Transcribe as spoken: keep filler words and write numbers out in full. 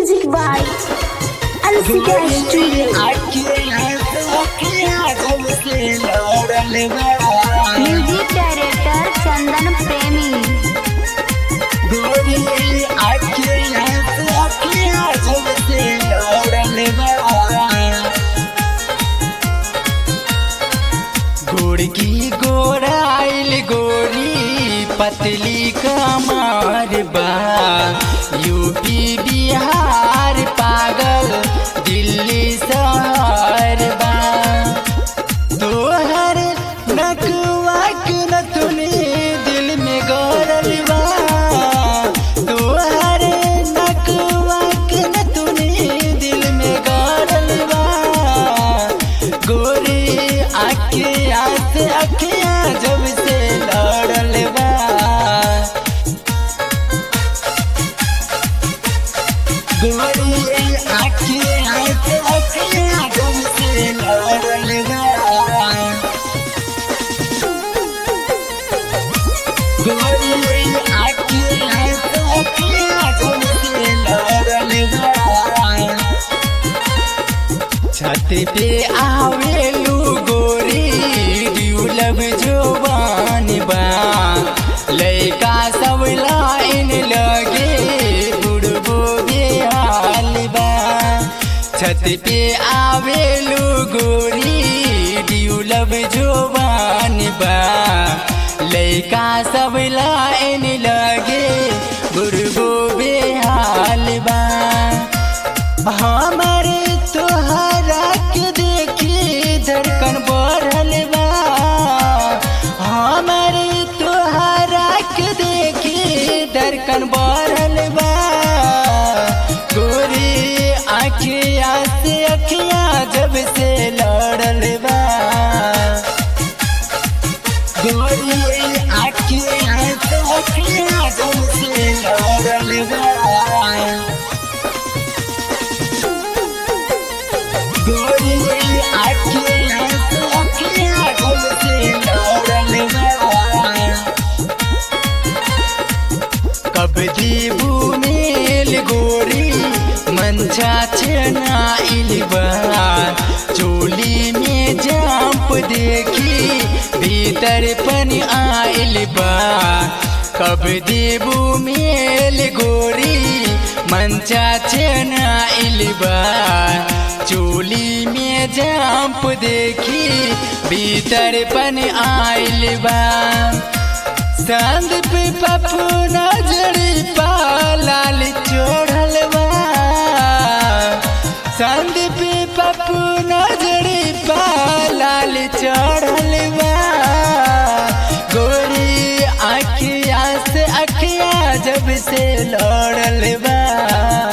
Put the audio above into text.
Music by Alfika Studio. Music director Chandan Premi. गोरकी गोराइल गोरी पतली कमर बा, यूपी बिहार पागल दिल्ली शहर बा। तोहर नकवा के नथुनी दिल में गौरल बा, तोहर नकवा के नथुनी दिल में गौरल बा। गोरी आखिया से अखिया जब से लड़ल बा, गोरी आखिया से अखिया जब से लड़ल बा, गोरी आखिया से अखिया जब से लड़ल बा। छत पे आवेलू गोरी ड्यूलब जोबान बा, लैका सब लाइन लगे बुढ़बो बेहाल बा। छत पे आवेलू गोरी ड्यूलब जोबान बा, लैका सब लाइन लगे बुढ़बो बेहाल बा। हमारे तोहरा के देखी धड़कन बढ़ल बा, हमारे तोहरा के देखी धड़कन बढ़ल बा। गोरी आखिया से अखिया जब से लड़ल बा, गोरी आखिया से अखिया जब से लड़ल बा, गोरी आखिया से अखिया जब से लड़ल बा। कब दीबू मेल गोरी मंचा छनाइल बा, चोली में जाप देखी भीतर पन आइल बा। कब दीबू मेल गोरी मंचा छनाइल बा, चोली में जाप देखी भीतर पन आइल बा। संदीप पप्पू नजरी पा लाल चढ़ल बा, संदीप पप्पू नजरी पा लाल चढ़ल बा। गोरी आखिया से अखिया जब से लड़ल बा।